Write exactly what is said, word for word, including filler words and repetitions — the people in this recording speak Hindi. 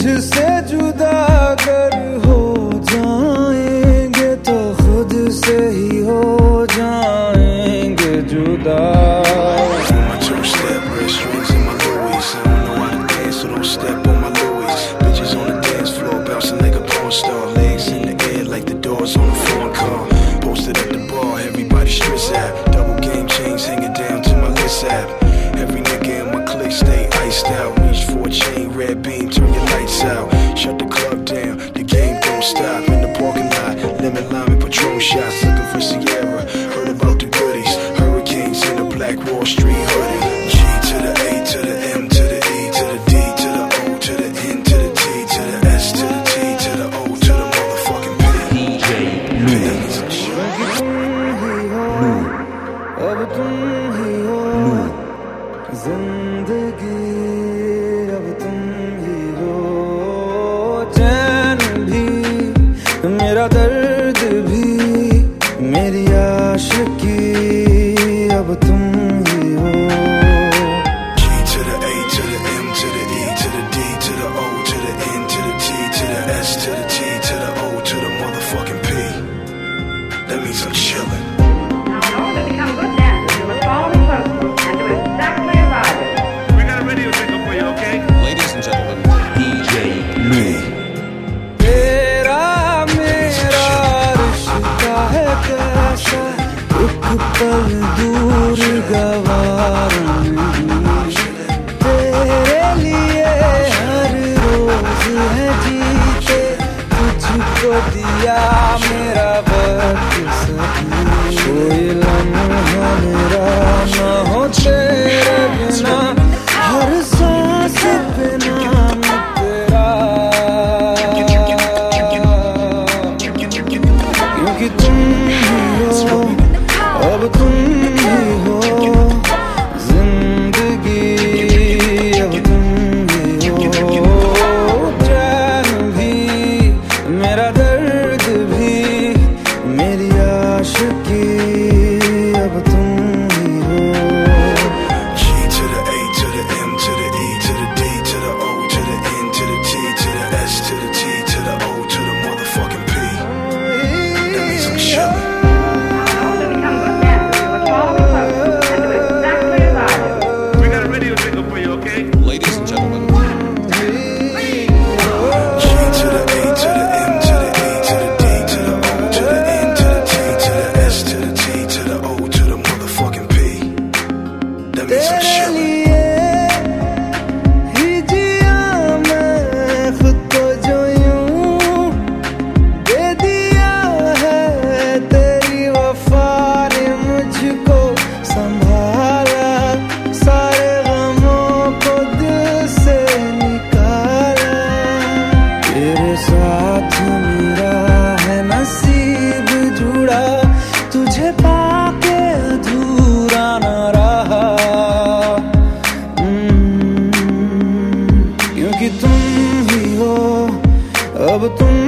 मुझसे जुदा अगर हो जाएंगे तो खुद से ही हो जाएंगे जुदा। On a phone call, posted at the bar, everybody stressed out. Double game chains hanging down to my list app. Every nigga in my clique stay iced out. Reach for a chain, red beam, turn your lights out. Shut the club down, the game don't stop. In the parking lot, lemon lime and Patron shots. Looking for Sierra, heard about the goodies. Hurricanes in a black Wall Street hoodie. G to the A to the M to the E to the D to the O to the N to the T to the S to the T to the O to the motherfucking P. अब तुम ही हो जिंदगी, अब तुम ही हो चैन भी, मेरा दर्द भी, मेरी आशिकी, अब तुम ही हो। G to the A to the M to the E to the D to the O to the N to the T to the S to the T to the O to the motherfucking P. That means I'm chillin'. एक पल दूर गवारा नहीं, तेरे लिए हर रोज है जीते, तुझको दिया मेरा वक्त सभी। कोई लम्हा मेरा ना हो तेरे बिना, हर सांस पे नाम तेरा, क्योंकि तुम अब तुम ही हो जिंदगी, अब तुम ही हो चैन भी, मेरा दर्द भी, मेरी आशिकी, अब तुम ही हो। G to the A to the M to the E to the D to the O to the N to the T to the S to the T to the O to the motherfucking P. That means I'm chillin'. Ladies and gentlemen, G to the A to the M to the E to the D to the O to the N to the T to the S to the T to the O to the motherfucking P. That means I'm chillin'. साथ मेरा है नसीब जुड़ा, तुझे पाके अधूरा न रहा, क्योंकि तुम ही हो अब तुम